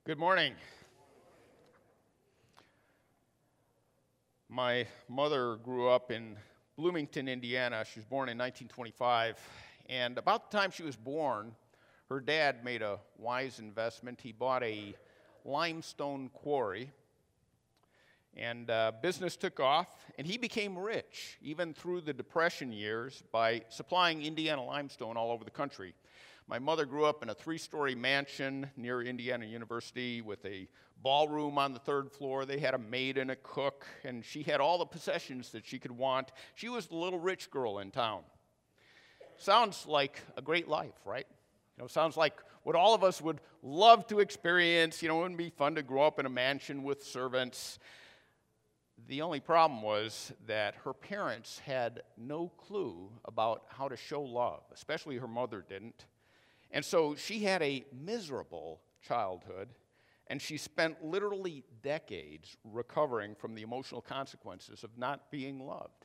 Good morning. My mother grew up in Bloomington, Indiana. She was born in 1925. And about the time she was born, her dad made a wise investment. He bought a limestone quarry, and business took off, and he became rich, even through the Depression years, by supplying Indiana limestone all over the country. My mother grew up in a 3-story mansion near Indiana University with a ballroom on the 3rd floor. They had a maid and a cook, and she had all the possessions that she could want. She was the little rich girl in town. Sounds like a great life, right? Sounds like what all of us would love to experience. It wouldn't be fun to grow up in a mansion with servants. The only problem was that her parents had no clue about how to show love, especially her mother didn't. And so she had a miserable childhood, and she spent literally decades recovering from the emotional consequences of not being loved.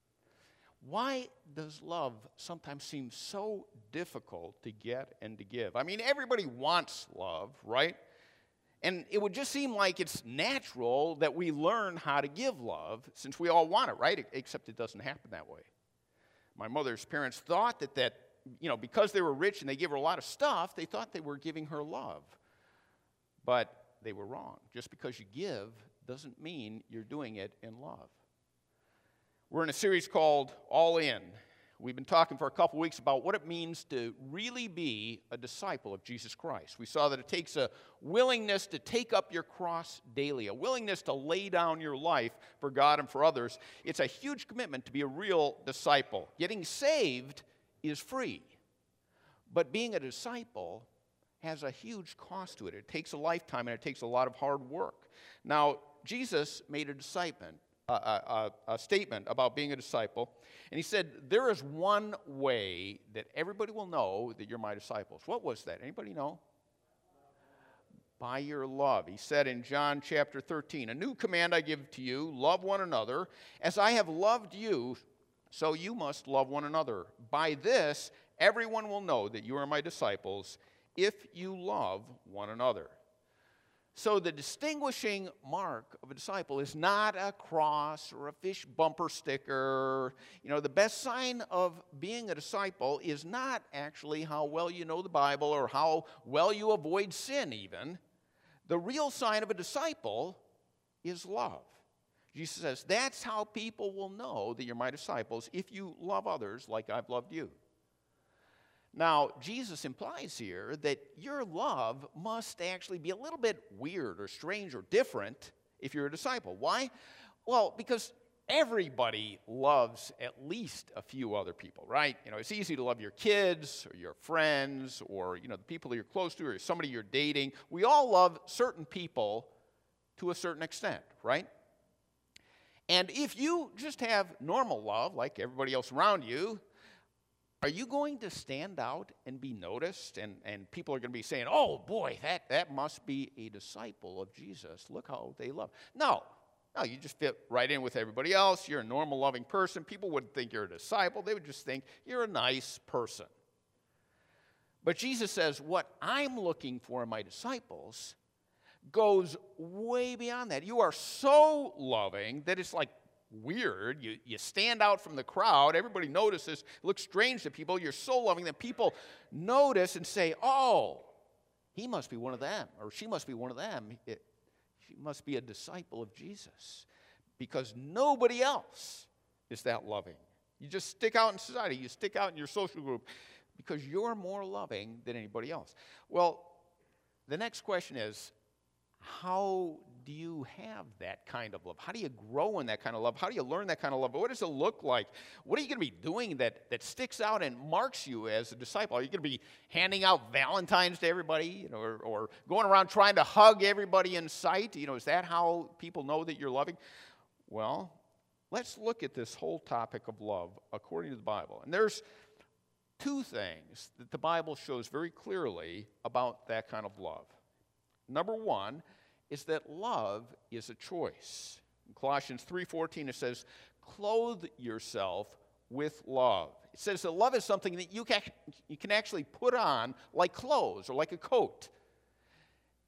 Why does love sometimes seem so difficult to get and to give? I mean, everybody wants love, right? And it would just seem like it's natural that we learn how to give love since we all want it, right? Except it doesn't happen that way. My mother's parents thought that because they were rich and they gave her a lot of stuff, they thought they were giving her love. But they were wrong. Just because you give doesn't mean you're doing it in love. We're in a series called All In. We've been talking for a couple weeks about what it means to really be a disciple of Jesus Christ. We saw that it takes a willingness to take up your cross daily, a willingness to lay down your life for God and for others. It's a huge commitment to be a real disciple. Getting saved is free, but being a disciple has a huge cost to it. It takes a lifetime, and it takes a lot of hard work. Now, Jesus made a statement about being a disciple, and he said, there is one way that everybody will know that you're my disciples. What was that? Anybody know? By your love. He said in John chapter 13, a new command I give to you, love one another. As I have loved you, so you must love one another. By this, everyone will know that you are my disciples if you love one another. So the distinguishing mark of a disciple is not a cross or a fish bumper sticker. The best sign of being a disciple is not actually how well you know the Bible or how well you avoid sin even. The real sign of a disciple is love. Jesus says, that's how people will know that you're my disciples, if you love others like I've loved you. Now, Jesus implies here that your love must actually be a little bit weird or strange or different if you're a disciple. Why? Well, because everybody loves at least a few other people, right? It's easy to love your kids or your friends or, the people that you're close to or somebody you're dating. We all love certain people to a certain extent, right? And if you just have normal love, like everybody else around you, are you going to stand out and be noticed? And people are going to be saying, oh, boy, that must be a disciple of Jesus. Look how they love. No, you just fit right in with everybody else. You're a normal, loving person. People wouldn't think you're a disciple. They would just think you're a nice person. But Jesus says, what I'm looking for in my disciples goes way beyond that. You are so loving that it's like weird. You stand out from the crowd. Everybody notices. It looks strange to people. You're so loving that people notice and say, oh, he must be one of them, or she must be one of them. She must be a disciple of Jesus, because nobody else is that loving. You just stick out in society. You stick out in your social group because you're more loving than anybody else. Well, the next question is, how do you have that kind of love? How do you grow in that kind of love? How do you learn that kind of love? What does it look like? What are you going to be doing that sticks out and marks you as a disciple? Are you going to be handing out Valentines to everybody, or going around trying to hug everybody in sight? Is that how people know that you're loving? Well, let's look at this whole topic of love according to the Bible. And there's two things that the Bible shows very clearly about that kind of love. Number one is that love is a choice. In Colossians 3:14 it says, clothe yourself with love. It says that love is something that you can actually put on like clothes or like a coat.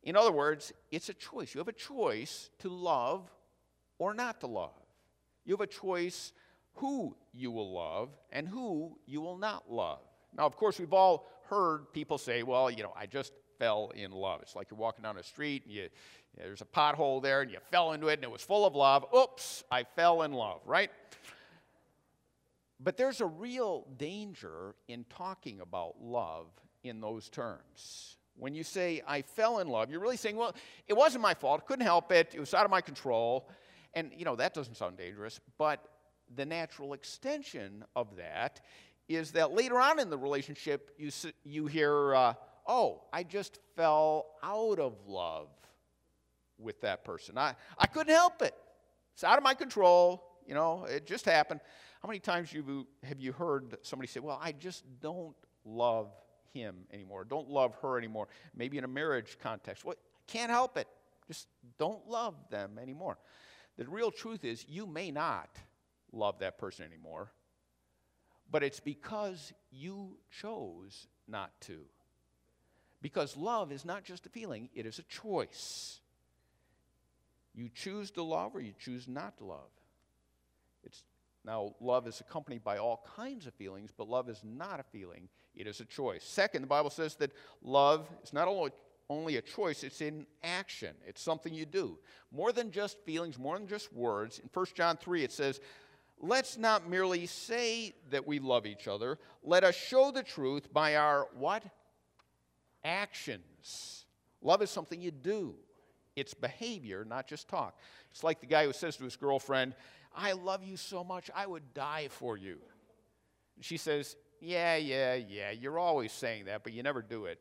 In other words, it's a choice. You have a choice to love or not to love. You have a choice who you will love and who you will not love. Now, of course, we've all heard people say, well, I just fell in love. It's like you're walking down the street and there's a pothole there and you fell into it and it was full of love. Oops, I fell in love, right? But there's a real danger in talking about love in those terms. When you say, I fell in love, you're really saying, well, it wasn't my fault. Couldn't help it. It was out of my control. And, that doesn't sound dangerous. But the natural extension of that is that later on in the relationship, you hear, oh, I just fell out of love with that person. I couldn't help it. It's out of my control. It just happened. How many times have you heard somebody say, well, I just don't love him anymore, don't love her anymore, maybe in a marriage context? Well, I can't help it. Just don't love them anymore. The real truth is you may not love that person anymore, but it's because you chose not to. Because love is not just a feeling, it is a choice. You choose to love or you choose not to love. Now, love is accompanied by all kinds of feelings, but love is not a feeling. It is a choice. Second, the Bible says that love is not only a choice, it's in action. It's something you do. More than just feelings, more than just words. In 1 John 3, it says, let's not merely say that we love each other. Let us show the truth by our what? Actions. Love is something you do. It's behavior, not just talk. It's like the guy who says to his girlfriend, I love you so much, I would die for you. She says, yeah, you're always saying that, but you never do it.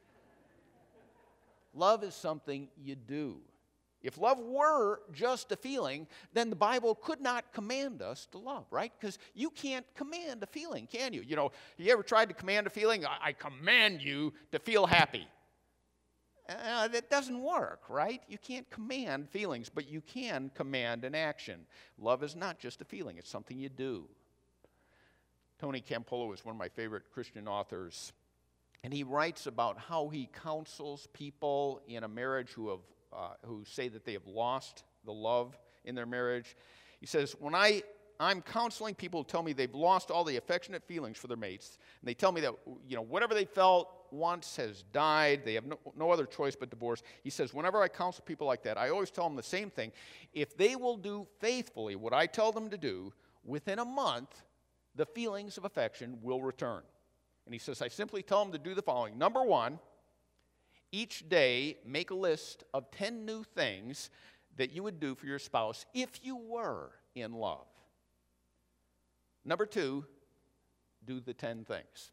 Love is something you do. If love were just a feeling, then the Bible could not command us to love, right? Because you can't command a feeling, can you? You ever tried to command a feeling? I command you to feel happy. That doesn't work, right? You can't command feelings, but you can command an action. Love is not just a feeling, it's something you do. Tony Campolo is one of my favorite Christian authors, and he writes about how he counsels people in a marriage who say that they have lost the love in their marriage. He says, when I'm counseling people who tell me they've lost all the affectionate feelings for their mates, and they tell me that whatever they felt once has died, they have no other choice but divorce. He says, whenever I counsel people like that, I always tell them the same thing. If they will do faithfully what I tell them to do, within a month, the feelings of affection will return. And he says, I simply tell them to do the following. Number one, each day make a list of 10 new things that you would do for your spouse if you were in love. Number two, do the 10 things.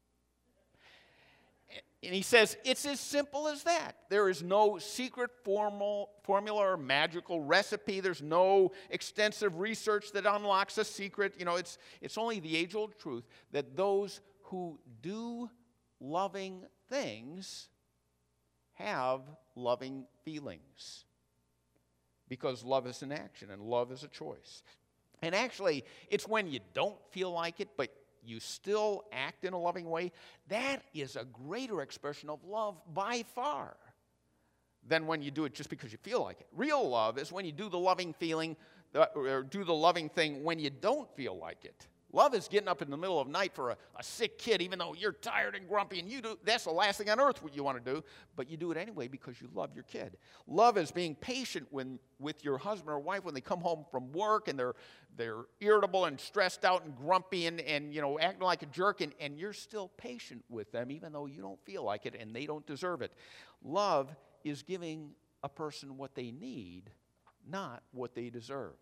And he says, it's as simple as that. There is no secret formula or magical recipe. There's no extensive research that unlocks a secret. It's only the age-old truth that those who do loving things have loving feelings. Because love is an action and love is a choice. And actually, it's when you don't feel like it, but you still act in a loving way, that is a greater expression of love by far than when you do it just because you feel like it. Real love is when you do the loving feeling or do the loving thing when you don't feel like it. Love is getting up in the middle of the night for a sick kid, even though you're tired and grumpy, and that's the last thing on earth what you want to do, but you do it anyway because you love your kid. Love is being patient with your husband or wife when they come home from work and they're irritable and stressed out and grumpy and acting like a jerk, and you're still patient with them even though you don't feel like it and they don't deserve it. Love is giving a person what they need, not what they deserve.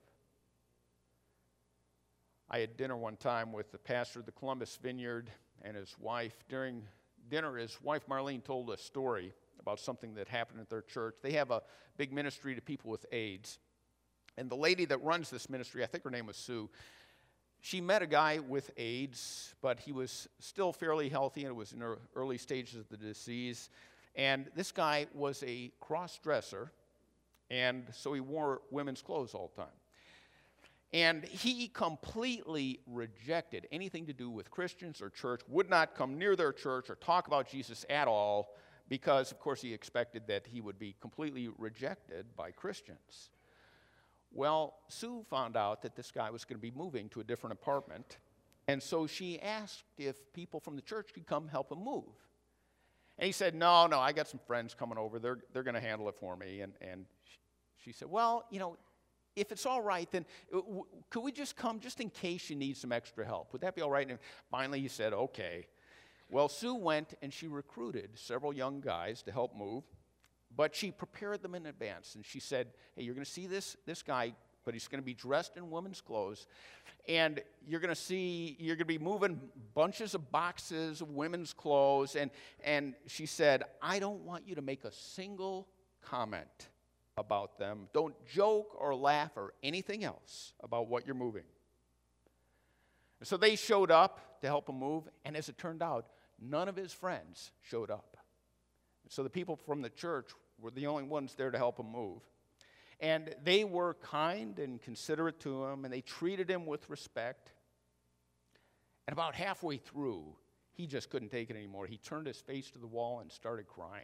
I had dinner one time with the pastor of the Columbus Vineyard and his wife. During dinner, his wife Marlene told a story about something that happened at their church. They have a big ministry to people with AIDS. And the lady that runs this ministry, I think her name was Sue, she met a guy with AIDS, but he was still fairly healthy, and it was in the early stages of the disease. And this guy was a cross-dresser, and so he wore women's clothes all the time. And he completely rejected anything to do with Christians or church, would not come near their church or talk about Jesus at all because, of course, he expected that he would be completely rejected by Christians. Well, Sue found out that this guy was going to be moving to a different apartment, and so she asked if people from the church could come help him move. And he said, no, I got some friends coming over. They're going to handle it for me. And she said, well, if it's all right, then could we just come just in case you need some extra help? Would that be all right? And finally he said, okay. Well, Sue went and she recruited several young guys to help move, but she prepared them in advance. And she said, hey, you're going to see this guy, but he's going to be dressed in women's clothes. And you're going to be moving bunches of boxes of women's clothes. And she said, I don't want you to make a single comment about them. Don't joke or laugh or anything else about what you're moving. And so they showed up to help him move. And as it turned out, none of his friends showed up. So the people from the church were the only ones there to help him move. And they were kind and considerate to him, and they treated him with respect. And about halfway through, he just couldn't take it anymore. He turned his face to the wall and started crying.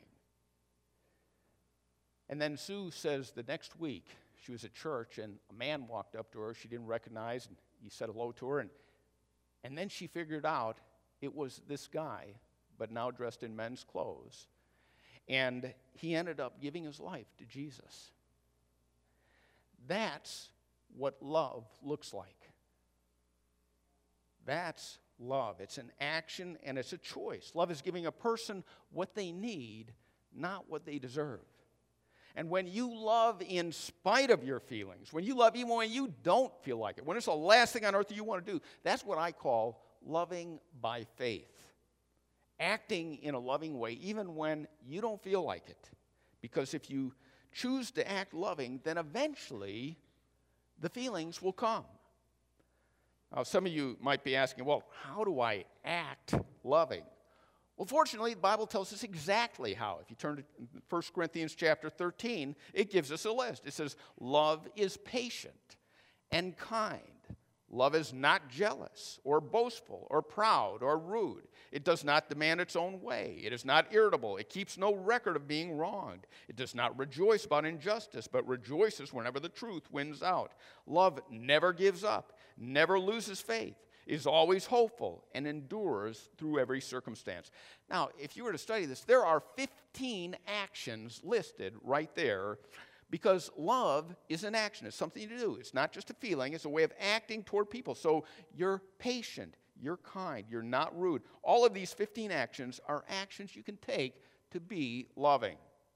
And then Sue says the next week, she was at church, and a man walked up to her she didn't recognize, and he said hello to her. And then she figured out it was this guy, but now dressed in men's clothes. And he ended up giving his life to Jesus. That's what love looks like. That's love. It's an action and it's a choice. Love is giving a person what they need, not what they deserve. And when you love in spite of your feelings, when you love even when you don't feel like it, when it's the last thing on earth that you want to do, that's what I call loving by faith. Acting in a loving way even when you don't feel like it. Because if you choose to act loving, then eventually the feelings will come. Now, some of you might be asking, well, how do I act loving? Well, fortunately, the Bible tells us exactly how. If you turn to 1 Corinthians chapter 13, it gives us a list. It says, love is patient and kind. Love is not jealous or boastful or proud or rude. It does not demand its own way. It is not irritable. It keeps no record of being wronged. It does not rejoice about injustice, but rejoices whenever the truth wins out. Love never gives up, never loses faith, is always hopeful, and endures through every circumstance. Now, if you were to study this, there are 15 actions listed right there. Because love is an action. It's something to do. It's not just a feeling. It's a way of acting toward people. So you're patient. You're kind. You're not rude. All of these 15 actions are actions you can take to be loving.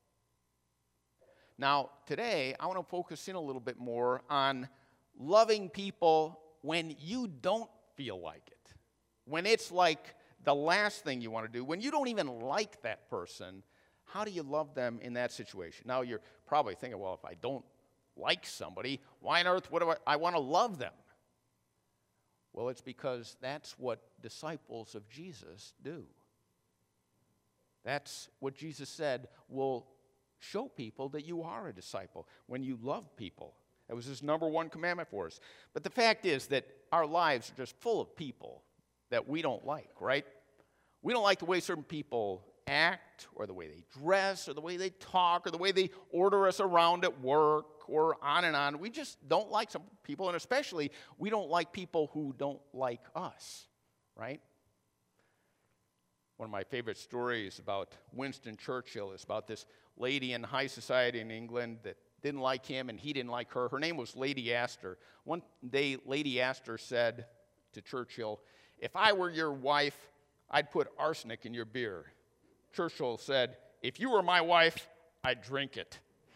Now, today, I want to focus in a little bit more on loving people when you don't feel like it. When it's like the last thing you want to do. When you don't even like that person. How do you love them in that situation? Now, you're probably thinking, well, if I don't like somebody, why on earth would I want to love them? Well, it's because that's what disciples of Jesus do. That's what Jesus said will show people that you are a disciple, when you love people. That was his number one commandment for us. But the fact is that our lives are just full of people that we don't like, right? We don't like the way certain people act, or the way they dress, or the way they talk, or the way they order us around at work, or on and on. We just don't like some people, and especially we don't like people who don't like us, right? One of my favorite stories about Winston Churchill is about this lady in high society in England that didn't like him, and he didn't like her. Her name was Lady Astor. One day, Lady Astor said to Churchill, "If I were your wife, I'd put arsenic in your beer." Churchill said, "If you were my wife, I'd drink it."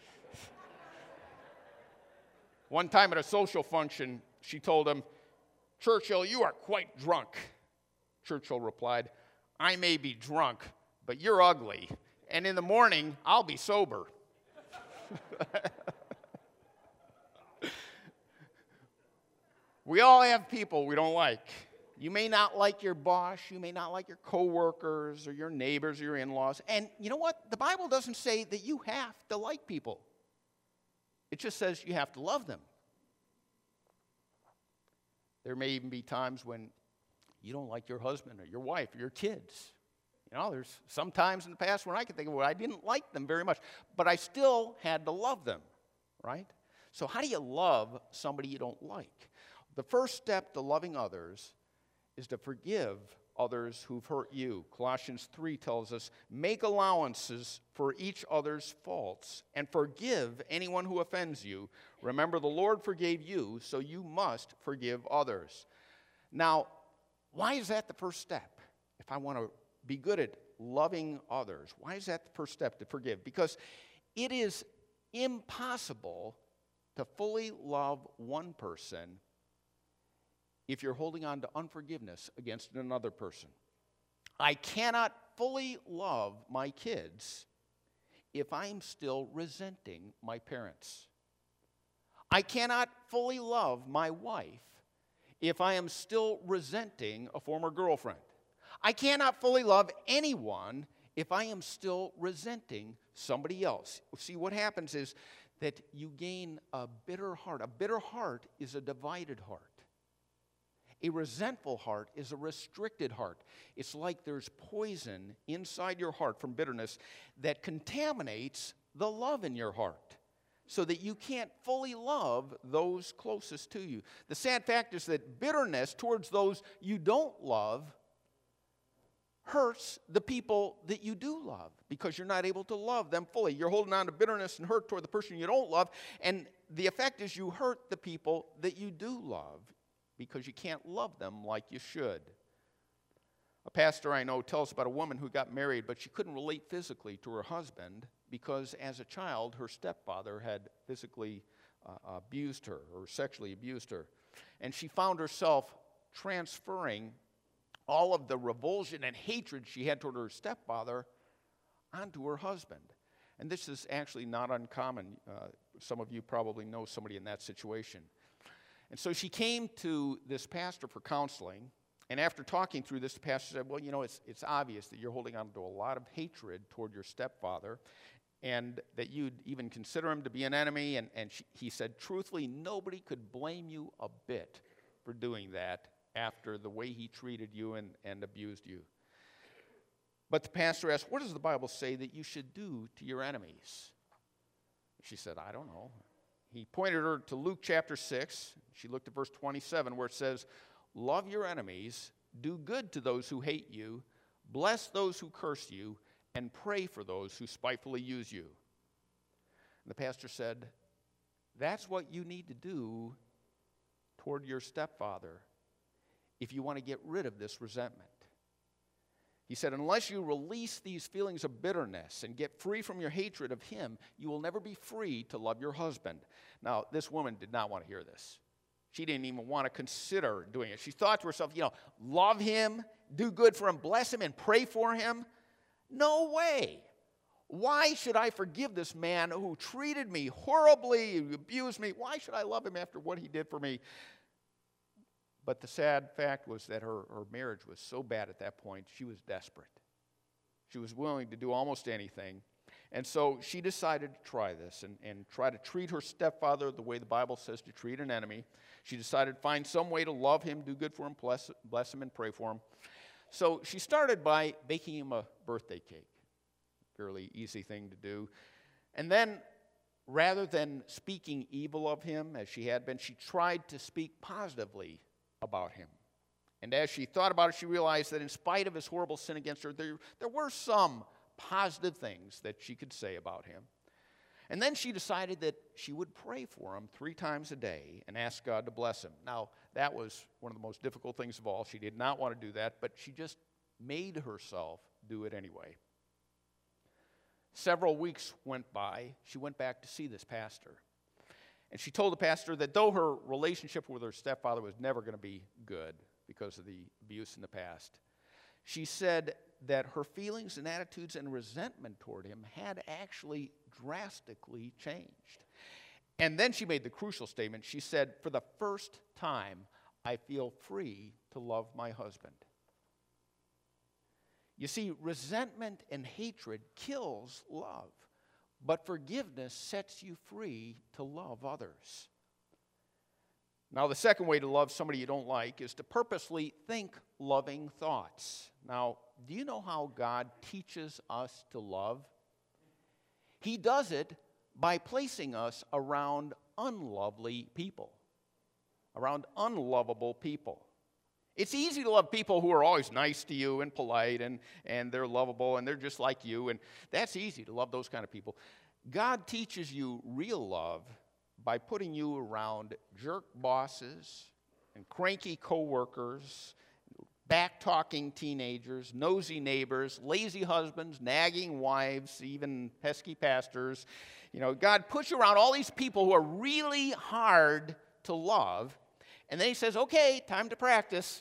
One time at a social function, she told him, "Churchill, you are quite drunk." Churchill replied, "I may be drunk, but you're ugly, and in the morning, I'll be sober." We all have people we don't like. You may not like your boss, you may not like your coworkers or your neighbors or your in-laws. And you know what? The Bible doesn't say that you have to like people. It just says you have to love them. There may even be times when you don't like your husband or your wife or your kids. There's some times in the past when I can think of where I didn't like them very much, but I still had to love them, right? So how do you love somebody you don't like? The first step to loving others is to forgive others who've hurt you. Colossians 3 tells us, make allowances for each other's faults and forgive anyone who offends you. Remember, the Lord forgave you, so you must forgive others. Now, why is that the first step? If I want to be good at loving others, why is that the first step, to forgive? Because it is impossible to fully love one person if you're holding on to unforgiveness against another person. I cannot fully love my kids if I'm still resenting my parents. I cannot fully love my wife if I am still resenting a former girlfriend. I cannot fully love anyone if I am still resenting somebody else. See, what happens is that you gain a bitter heart. A bitter heart is a divided heart. A resentful heart is a restricted heart. It's like there's poison inside your heart from bitterness that contaminates the love in your heart so that you can't fully love those closest to you. The sad fact is that bitterness towards those you don't love hurts the people that you do love because you're not able to love them fully. You're holding on to bitterness and hurt toward the person you don't love, and the effect is you hurt the people that you do love because you can't love them like you should. A pastor I know tells about a woman who got married, but she couldn't relate physically to her husband because as a child, her stepfather had physically abused her or sexually abused her. And she found herself transferring all of the revulsion and hatred she had toward her stepfather onto her husband. And this is actually not uncommon. Some of you probably know somebody in that situation. And so she came to this pastor for counseling, and after talking through this, the pastor said, well, it's obvious that you're holding on to a lot of hatred toward your stepfather, and that you'd even consider him to be an enemy. And he said, truthfully, nobody could blame you a bit for doing that after the way he treated you and abused you. But the pastor asked, what does the Bible say that you should do to your enemies? She said, I don't know. He pointed her to Luke chapter 6. She looked at verse 27 where it says, love your enemies, do good to those who hate you, bless those who curse you, and pray for those who spitefully use you. And the pastor said, that's what you need to do toward your stepfather if you want to get rid of this resentment. He said, unless you release these feelings of bitterness and get free from your hatred of him, you will never be free to love your husband. Now, this woman did not want to hear this. She didn't even want to consider doing it. She thought to herself, love him, do good for him, bless him, and pray for him. No way. Why should I forgive this man who treated me horribly, abused me? Why should I love him after what he did for me? But the sad fact was that her marriage was so bad at that point, she was desperate. She was willing to do almost anything. And so she decided to try this and try to treat her stepfather the way the Bible says to treat an enemy. She decided to find some way to love him, do good for him, bless him, and pray for him. So she started by baking him a birthday cake. Fairly easy thing to do. And then, rather than speaking evil of him as she had been, she tried to speak positively about him. And as she thought about it, she realized that in spite of his horrible sin against her, there were some positive things that she could say about him. And then she decided that she would pray for him 3 times a day and ask God to bless him. Now, that was one of the most difficult things of all. She did not want to do that, but she just made herself do it anyway. Several weeks went by. She went back to see this pastor. And she told the pastor that though her relationship with her stepfather was never going to be good because of the abuse in the past, she said that her feelings and attitudes and resentment toward him had actually drastically changed. And then she made the crucial statement. She said, for the first time, I feel free to love my husband. You see, resentment and hatred kills love. But forgiveness sets you free to love others. Now, the second way to love somebody you don't like is to purposely think loving thoughts. Now, do you know how God teaches us to love? He does it by placing us around unlovely people, around unlovable people. It's easy to love people who are always nice to you and polite and they're lovable and they're just like you, and that's easy to love those kind of people. God teaches you real love by putting you around jerk bosses and cranky coworkers, back-talking teenagers, nosy neighbors, lazy husbands, nagging wives, even pesky pastors. You know, God puts you around all these people who are really hard to love, and then he says, okay, time to practice.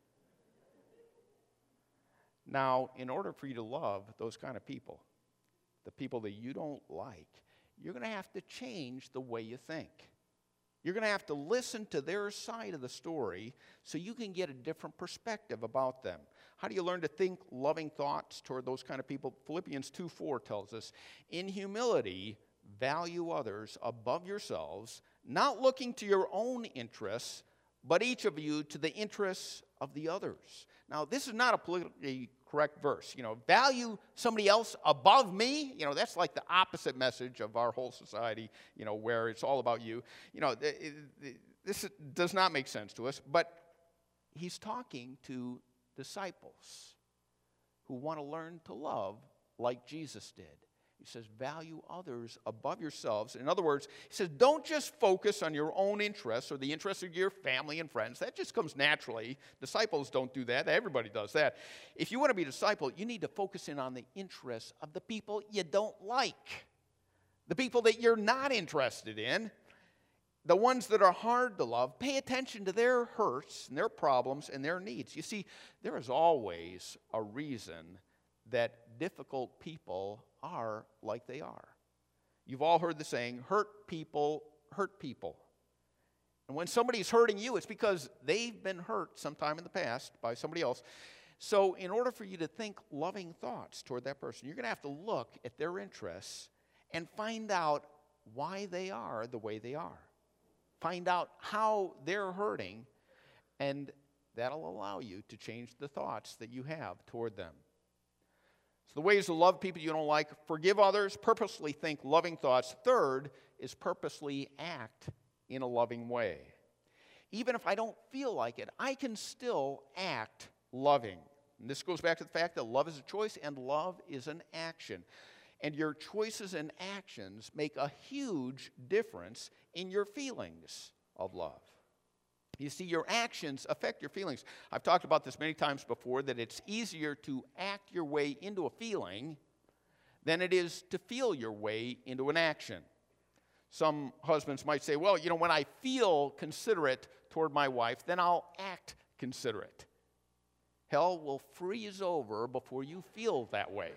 Now, in order for you to love those kind of people, the people that you don't like, you're going to have to change the way you think. You're going to have to listen to their side of the story so you can get a different perspective about them. How do you learn to think loving thoughts toward those kind of people? Philippians 2:4 tells us, in humility, value others above yourselves, not looking to your own interests, but each of you to the interests of the others. Now, this is not a politically correct verse. You know, value somebody else above me. You know, that's like the opposite message of our whole society, you know, where it's all about you. You know, this does not make sense to us, but he's talking to disciples who want to learn to love like Jesus did. He says, value others above yourselves. In other words, he says, don't just focus on your own interests or the interests of your family and friends. That just comes naturally. Disciples don't do that. Everybody does that. If you want to be a disciple, you need to focus in on the interests of the people you don't like, the people that you're not interested in, the ones that are hard to love. Pay attention to their hurts and their problems and their needs. You see, there is always a reason that difficult people are like they are. You've all heard the saying, hurt people hurt people. And when somebody's hurting you, it's because they've been hurt sometime in the past by somebody else. So in order for you to think loving thoughts toward that person, you're going to have to look at their interests and find out why they are the way they are. Find out how they're hurting, and that'll allow you to change the thoughts that you have toward them. So the ways to love people you don't like: forgive others, purposely think loving thoughts. Third is purposely act in a loving way. Even if I don't feel like it, I can still act loving. And this goes back to the fact that love is a choice and love is an action. And your choices and actions make a huge difference in your feelings of love. You see, your actions affect your feelings. I've talked about this many times before, that it's easier to act your way into a feeling than it is to feel your way into an action. Some husbands might say, well, you know, when I feel considerate toward my wife, then I'll act considerate. Hell will freeze over before you feel that way.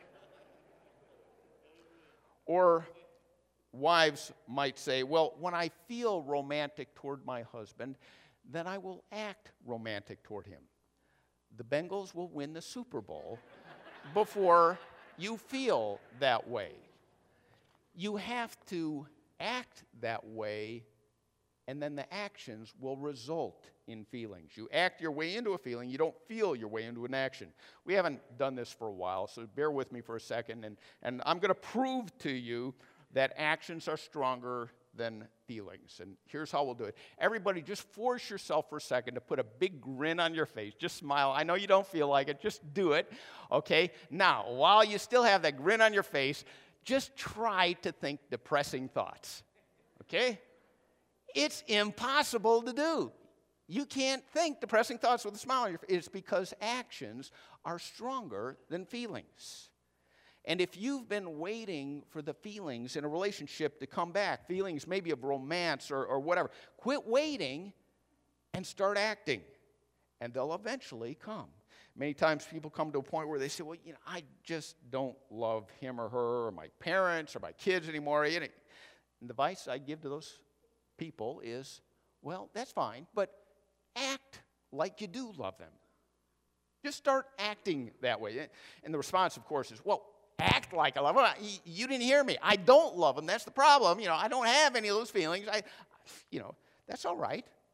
Or wives might say, well, when I feel romantic toward my husband, then I will act romantic toward him. The Bengals will win the Super Bowl before you feel that way. You have to act that way, and then the actions will result in feelings. You act your way into a feeling, you don't feel your way into an action. We haven't done this for a while, so bear with me for a second, and I'm going to prove to you that actions are stronger than feelings. And here's how we'll do it. Everybody, just force yourself for a second to put a big grin on your face. Just smile. I know you don't feel like it. Just do it. Okay? Now, while you still have that grin on your face, just try to think depressing thoughts. Okay? It's impossible to do. You can't think depressing thoughts with a smile on your face. It's because actions are stronger than feelings. And if you've been waiting for the feelings in a relationship to come back, feelings maybe of romance or whatever, quit waiting and start acting, and they'll eventually come. Many times people come to a point where they say, well, you know, I just don't love him or her or my parents or my kids anymore. And the advice I give to those people is, well, that's fine, but act like you do love them. Just start acting that way. And the response, of course, is, well, act like I love them. You didn't hear me. I don't love them. That's the problem. You know, I don't have any of those feelings. You know, that's all right.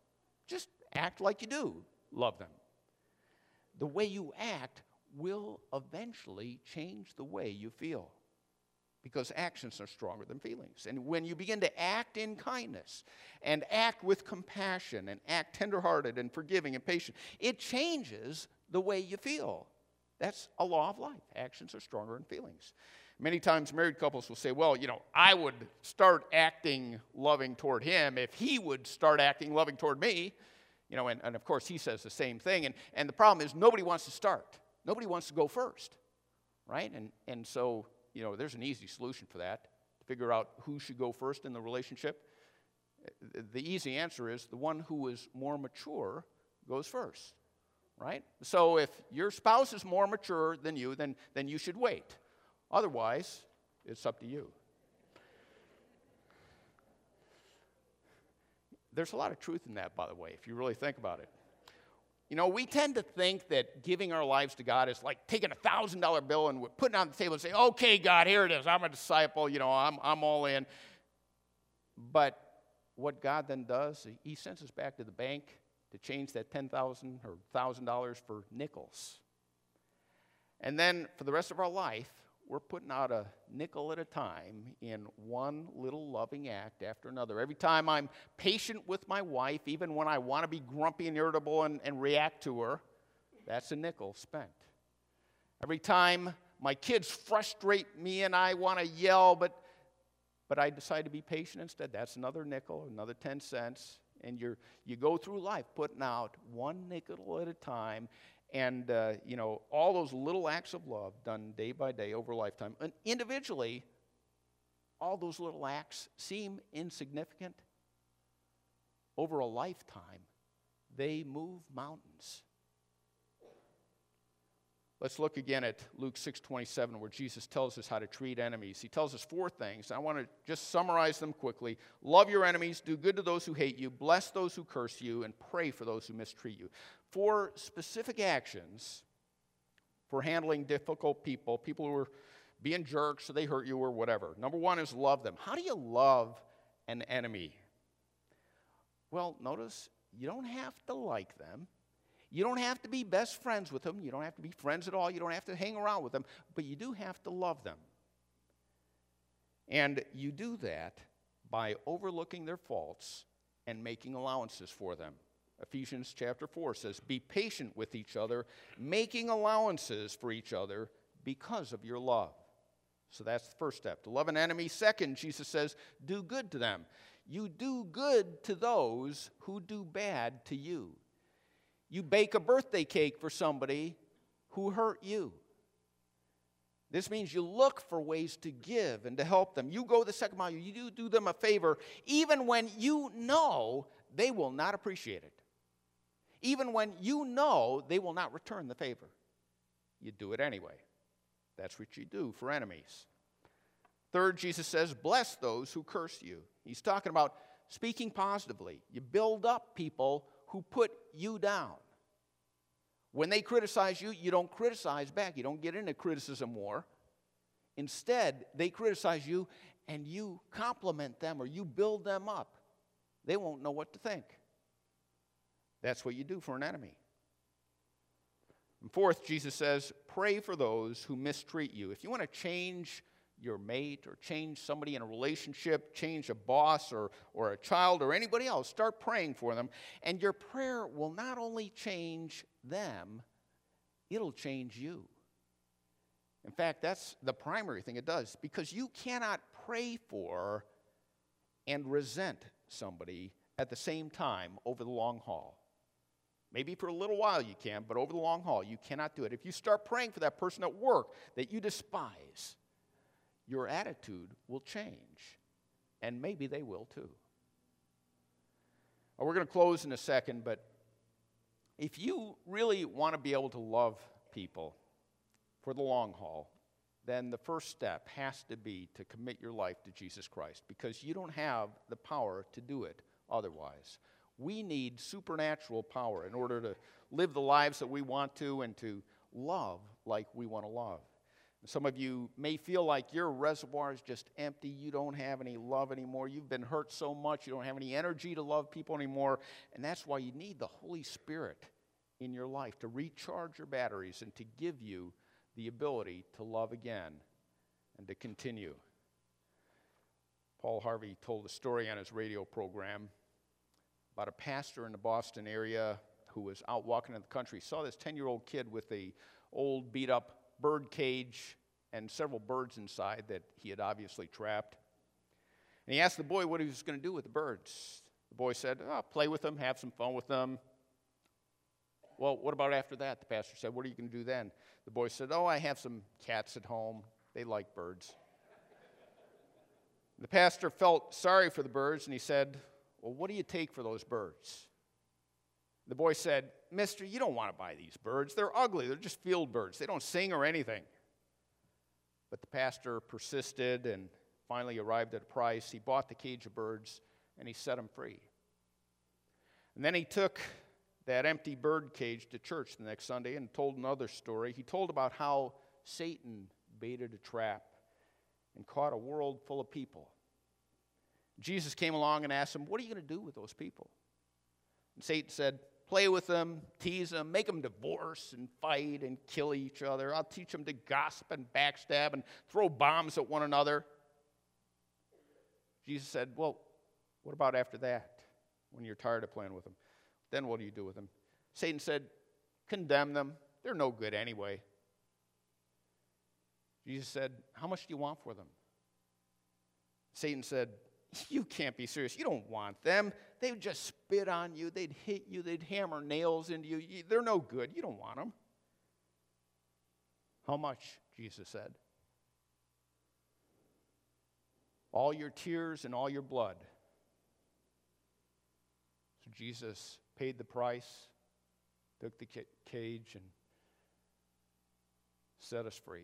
Just act like you do love them. The way you act will eventually change the way you feel, because actions are stronger than feelings. And when you begin to act in kindness and act with compassion and act tenderhearted and forgiving and patient, it changes the way you feel. That's a law of life. Actions are stronger than feelings. Many times married couples will say, well, I would start acting loving toward him if he would start acting loving toward me. And of course he says the same thing. And the problem is nobody wants to start. Nobody wants to go first, right? And so, there's an easy solution for that, to figure out who should go first in the relationship. The easy answer is the one who is more mature goes first, right? So if your spouse is more mature than you, then you should wait. Otherwise, it's up to you. There's a lot of truth in that, by the way, if you really think about it. We tend to think that giving our lives to God is like taking a $1,000 bill and we're putting it on the table and say, okay, God, here it is. I'm a disciple. I'm all in. But what God then does, he sends us back to the bank to change that $10,000 or $1,000 for nickels. And then for the rest of our life, we're putting out a nickel at a time in one little loving act after another. Every time I'm patient with my wife, even when I want to be grumpy and irritable and react to her, that's a nickel spent. Every time my kids frustrate me and I want to yell, but I decide to be patient instead, that's another nickel, another 10 cents. And you go through life putting out one nickel at a time. And, all those little acts of love done day by day over a lifetime. And individually, all those little acts seem insignificant. Over a lifetime, they move mountains. Let's look again at Luke 6:27, where Jesus tells us how to treat enemies. He tells us 4 things. I want to just summarize them quickly. Love your enemies, do good to those who hate you, bless those who curse you, and pray for those who mistreat you. 4 specific actions for handling difficult people who are being jerks or they hurt you or whatever. Number 1 is love them. How do you love an enemy? Well, notice you don't have to like them. You don't have to be best friends with them. You don't have to be friends at all. You don't have to hang around with them. But you do have to love them. And you do that by overlooking their faults and making allowances for them. Ephesians chapter 4 says, be patient with each other, making allowances for each other because of your love. So that's the first step. To love an enemy. Second, Jesus says, do good to them. You do good to those who do bad to you. You bake a birthday cake for somebody who hurt you. This means you look for ways to give and to help them. You go the second mile. You do them a favor, even when you know they will not appreciate it. Even when you know they will not return the favor. You do it anyway. That's what you do for enemies. Third, Jesus says, bless those who curse you. He's talking about speaking positively. You build up people who put you down. When they criticize you, you don't criticize back. You don't get into criticism war. Instead, they criticize you and you compliment them or you build them up. They won't know what to think. That's what you do for an enemy. And fourth, Jesus says, pray for those who mistreat you. If you want to change your mate or change somebody in a relationship, change a boss or a child or anybody else, start praying for them. And your prayer will not only change them, it'll change you. In fact, that's the primary thing it does, because you cannot pray for and resent somebody at the same time over the long haul. Maybe for a little while you can, but over the long haul, you cannot do it. If you start praying for that person at work that you despise, your attitude will change, and maybe they will too. Well, we're going to close in a second, but if you really want to be able to love people for the long haul, then the first step has to be to commit your life to Jesus Christ, because you don't have the power to do it otherwise. We need supernatural power in order to live the lives that we want to and to love like we want to love. Some of you may feel like your reservoir is just empty. You don't have any love anymore. You've been hurt so much. You don't have any energy to love people anymore. And that's why you need the Holy Spirit in your life to recharge your batteries and to give you the ability to love again and to continue. Paul Harvey told a story on his radio program about a pastor in the Boston area who was out walking in the country. He saw this 10-year-old kid with a old beat-up bird cage and several birds inside that he had obviously trapped. And he asked the boy what he was going to do with the birds. The boy said, play with them, have some fun with them. Well, what about after that? The pastor said, what are you going to do then? The boy said, I have some cats at home. They like birds. The pastor felt sorry for the birds, and he said, well, what do you take for those birds? The boy said, mister, you don't want to buy these birds. They're ugly. They're just field birds. They don't sing or anything. But the pastor persisted and finally arrived at a price. He bought the cage of birds, and he set them free. And then he took that empty bird cage to church the next Sunday and told another story. He told about how Satan baited a trap and caught a world full of people. Jesus came along and asked him, what are you going to do with those people? And Satan said, play with them, tease them, make them divorce and fight and kill each other. I'll teach them to gossip and backstab and throw bombs at one another. Jesus said, well, what about after that, when you're tired of playing with them? Then what do you do with them? Satan said, condemn them. They're no good anyway. Jesus said, how much do you want for them? Satan said, you can't be serious. You don't want them. They would just spit on you. They'd hit you. They'd hammer nails into you. They're no good. You don't want them. How much? Jesus said. All your tears and all your blood. So Jesus paid the price, took the cage, and set us free.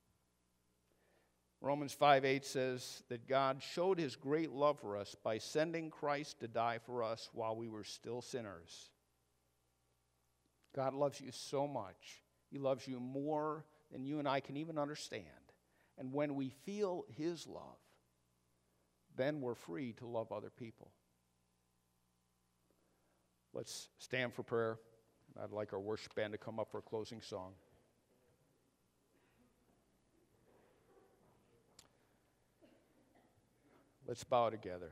Romans 5:8 says that God showed his great love for us by sending Christ to die for us while we were still sinners. God loves you so much. He loves you more than you and I can even understand. And when we feel his love, then we're free to love other people. Let's stand for prayer. I'd like our worship band to come up for a closing song. Let's bow together.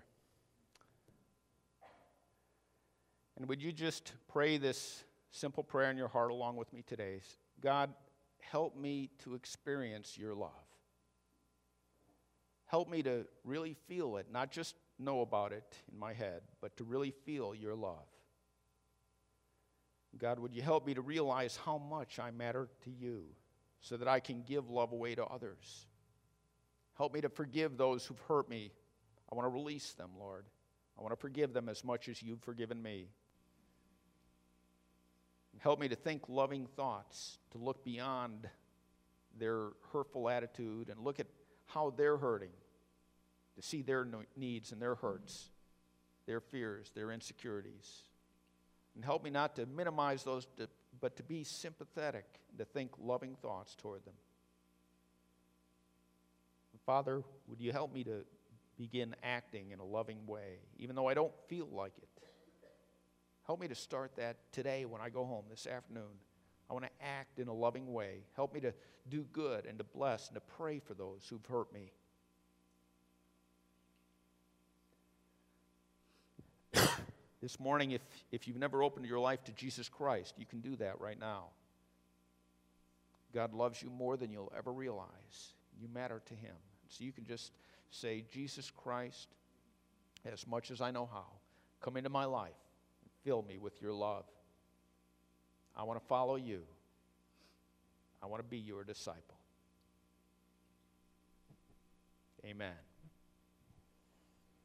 And would you just pray this simple prayer in your heart along with me today? God, help me to experience your love. Help me to really feel it, not just know about it in my head, but to really feel your love. God, would you help me to realize how much I matter to you so that I can give love away to others? Help me to forgive those who've hurt me. I want to release them, Lord. I want to forgive them as much as you've forgiven me. Help me to think loving thoughts, to look beyond their hurtful attitude and look at how they're hurting, to see their needs and their hurts, their fears, their insecurities. And help me not to minimize those, but to be sympathetic and to think loving thoughts toward them. Father, would you help me to begin acting in a loving way, even though I don't feel like it? Help me to start that today when I go home this afternoon. I want to act in a loving way. Help me to do good and to bless and to pray for those who've hurt me. This morning, if you've never opened your life to Jesus Christ, you can do that right now. God loves you more than you'll ever realize. You matter to him. So you can just say, Jesus Christ, as much as I know how, come into my life and fill me with your love. I want to follow you. I want to be your disciple. Amen.